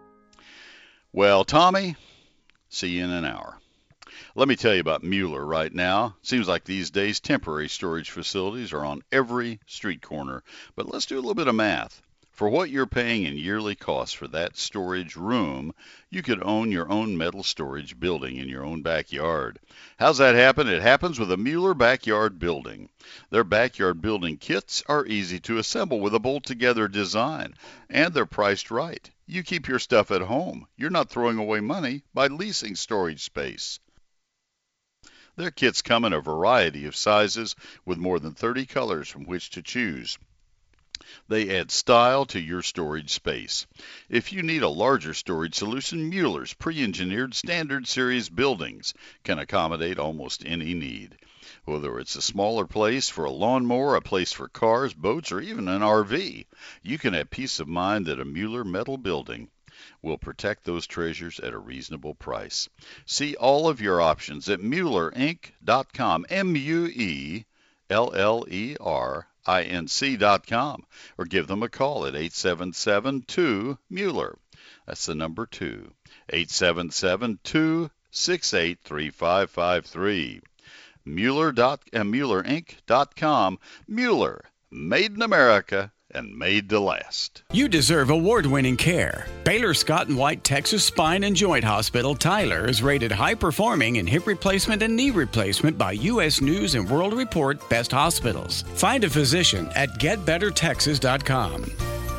Well, Tommy, see you in an hour. Let me tell you about Mueller right now. Seems like these days temporary storage facilities are on every street corner. But let's do a little bit of math. For what you're paying in yearly costs for that storage room, you could own your own metal storage building in your own backyard. How's that happen? It happens with a Mueller Backyard Building. Their backyard building kits are easy to assemble with a bolt-together design, and they're priced right. You keep your stuff at home. You're not throwing away money by leasing storage space. Their kits come in a variety of sizes with more than thirty colors from which to choose. They add style to your storage space. If you need a larger storage solution, Mueller's pre-engineered standard series buildings can accommodate almost any need. Whether it's a smaller place for a lawnmower, a place for cars, boats, or even an R V, you can have peace of mind that a Mueller metal building will protect those treasures at a reasonable price. See all of your options at Mueller Inc dot com, M U E L L E R I N C dot com, or give them a call at eight seven seven, two, Mueller. That's the number two, eight seven seven, two, six eight, three five five three. Mueller dot, uh, Mueller Inc dot com. Mueller, made in America and made to last. You deserve award-winning care. Baylor Scott and White Texas Spine and Joint Hospital Tyler is rated high-performing in hip replacement and knee replacement by U S News and World Report Best Hospitals. Find a physician at get better texas dot com.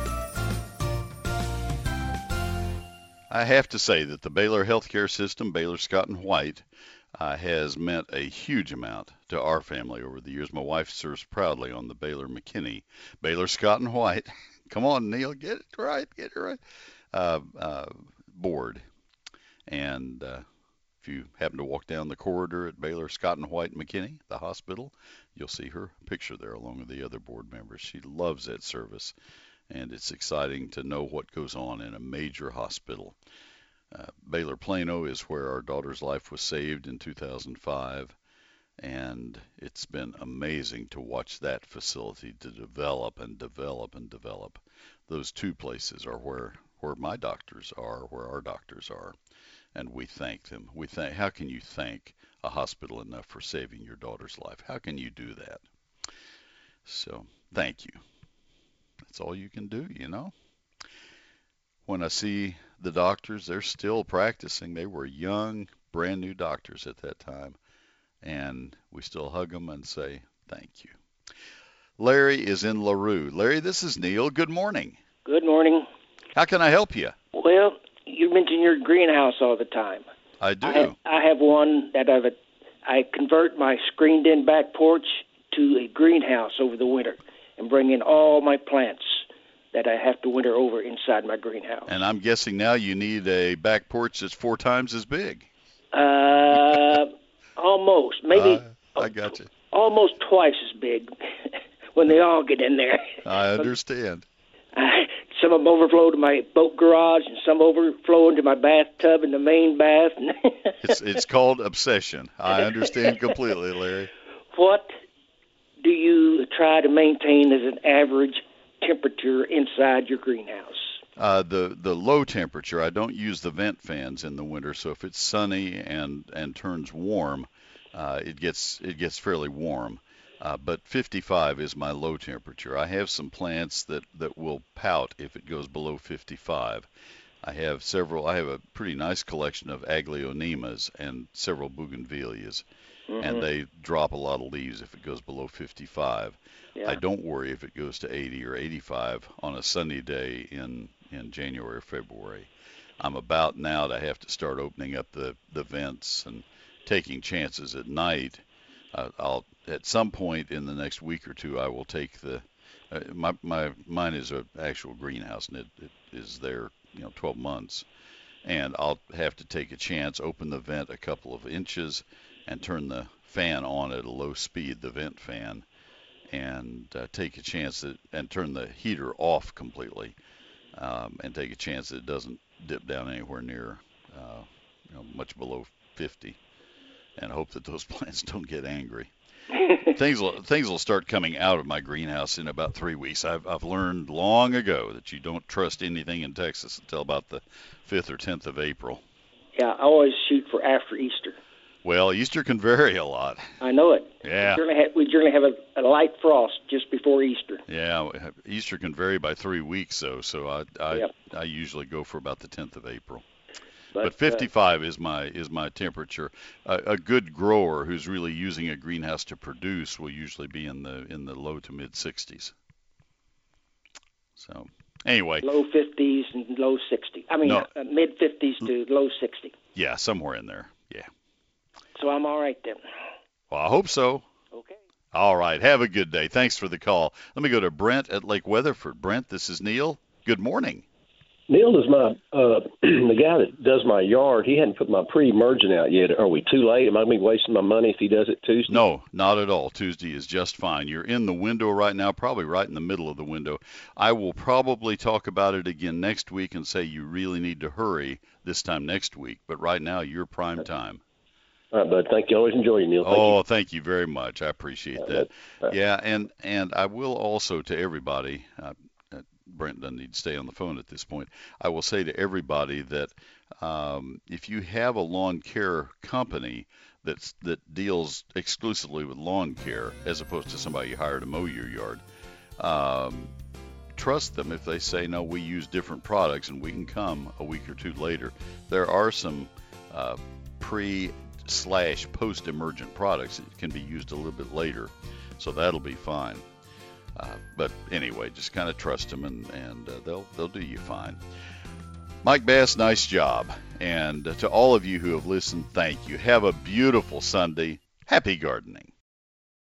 I have to say that the Baylor healthcare system, Baylor Scott and White, Uh, has meant a huge amount to our family over the years. My wife serves proudly on the Baylor McKinney, Baylor Scott and White. Come on, Neil, get it right, get it right. Uh, uh, board. And uh, if you happen to walk down the corridor at Baylor Scott and White McKinney, the hospital, you'll see her picture there along with the other board members. She loves that service, and it's exciting to know what goes on in a major hospital. Uh, Baylor Plano is where our daughter's life was saved in two thousand five, and it's been amazing to watch that facility to develop and develop and develop. Those two places are where, where my doctors are, where our doctors are, and we thank them. We thank. How can you thank a hospital enough for saving your daughter's life? How can you do that? So thank you. That's all you can do, you know. When I see the doctors, they're still practicing. They were young, brand new doctors at that time, and we still hug them and say thank you. Larry is in LaRue. Larry, this is Neil. Good morning. Good morning. How can I help you? Well, you mention your greenhouse all the time. I do. I have, I have one that I've I convert my screened-in back porch to a greenhouse over the winter and bring in all my plants that I have to winter over inside my greenhouse. And I'm guessing now you need a back porch that's four times as big. Uh, almost. Maybe. Uh, I got you. Almost twice as big when they all get in there. I understand. I, some of them overflow to my boat garage, and some overflow into my bathtub in the main bath. it's it's called obsession. I understand completely, Larry. What do you try to maintain as an average temperature inside your greenhouse? Uh, the the low temperature. I don't use the vent fans in the winter, so if it's sunny and and turns warm, uh, it gets it gets fairly warm. Uh, but fifty-five is my low temperature. I have some plants that, that will pout if it goes below fifty-five. I have several, I have a pretty nice collection of Aglaonemas and several bougainvilleas, mm-hmm. and they drop a lot of leaves if it goes below fifty-five. Yeah. I don't worry if it goes to eighty or eighty-five on a sunny day in, in January or February. I'm about now to have to start opening up the, the vents and taking chances at night. Uh, I'll at some point in the next week or two I will take the uh, my my mine is an actual greenhouse, and it, it is there you know twelve months, and I'll have to take a chance, open the vent a couple of inches, and turn the fan on at a low speed, the vent fan, and uh, take a chance that, and turn the heater off completely, um, and take a chance that it doesn't dip down anywhere near uh, you know much below fifty. And hope that those plants don't get angry. things will things will start coming out of my greenhouse in about three weeks. I've I've learned long ago that you don't trust anything in Texas until about the fifth or tenth of April. Yeah, I always shoot for after Easter. Well, Easter can vary a lot. I know it. Yeah. We generally have, we generally have a, a light frost just before Easter. Yeah, Easter can vary by three weeks, though. So I I, yep. I usually go for about the tenth of April. But, but fifty-five uh, is my is my temperature. Uh, a good grower who's really using a greenhouse to produce will usually be in the in the low to mid sixties. So anyway, low fifties and low sixty. I mean, no, uh, mid fifties to low sixty. Yeah, somewhere in there. Yeah. So I'm all right then. Well, I hope so. Okay. All right. Have a good day. Thanks for the call. Let me go to Brent at Lake Weatherford. Brent, this is Neil. Good morning. Neil is my uh, the guy that does my yard. He hadn't put my pre-emergent out yet. Are we too late? Am I going to be wasting my money if he does it Tuesday? No, not at all. Tuesday is just fine. You're in the window right now, probably right in the middle of the window. I will probably talk about it again next week and say you really need to hurry this time next week. But right now, you're prime time. All right, bud. Thank you. Always enjoy you, Neil. Thank oh, you. thank you very much. I appreciate All that. right, right. Yeah, and and I will also to everybody. Uh, Brent doesn't need to stay on the phone at this point. I will say to everybody that um, if you have a lawn care company that's, that deals exclusively with lawn care, as opposed to somebody you hire to mow your yard, um, trust them if they say, no, we use different products and we can come a week or two later. There are some uh, pre slash post-emergent products that can be used a little bit later, so that'll be fine. Uh, but anyway, just kind of trust them, and, and uh, they'll they'll do you fine. Mike Bass, nice job. And uh, to all of you who have listened, thank you. Have a beautiful Sunday. Happy gardening.